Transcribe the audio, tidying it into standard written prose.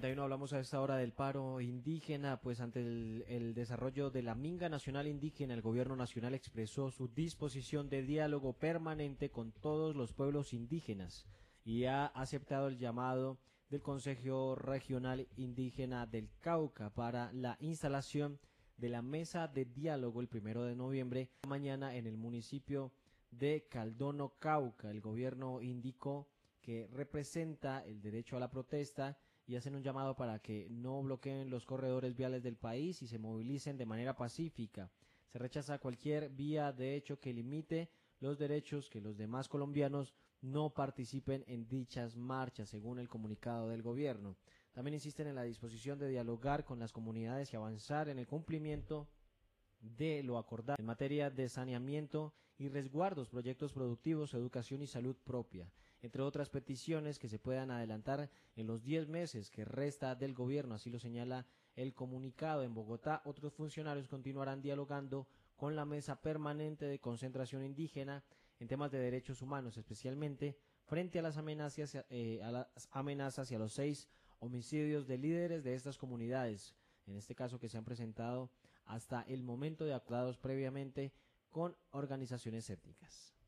Hablamos a esta hora del paro indígena, pues ante el desarrollo de la Minga Nacional Indígena, el gobierno nacional expresó su disposición de diálogo permanente con todos los pueblos indígenas y ha aceptado el llamado del Consejo Regional Indígena del Cauca para la instalación de la mesa de diálogo el 1 de noviembre, mañana en el municipio de Caldono, Cauca. El gobierno indicó que representa el derecho a la protesta y hacen un llamado para que no bloqueen los corredores viales del país y se movilicen de manera pacífica. Se rechaza cualquier vía de hecho que limite los derechos que los demás colombianos no participen en dichas marchas, según el comunicado del gobierno. También insisten en la disposición de dialogar con las comunidades y avanzar en el cumplimiento de lo acordado en materia de saneamiento y resguardos, proyectos productivos, educación y salud propia, entre otras peticiones que se puedan adelantar en los 10 meses que resta del gobierno, así lo señala el comunicado. En Bogotá, otros funcionarios continuarán dialogando con la mesa permanente de concentración indígena en temas de derechos humanos, especialmente frente a las amenazas y a los 6 homicidios de líderes de estas comunidades, en este caso que se han presentado hasta el momento de acuerdos previamente con organizaciones étnicas.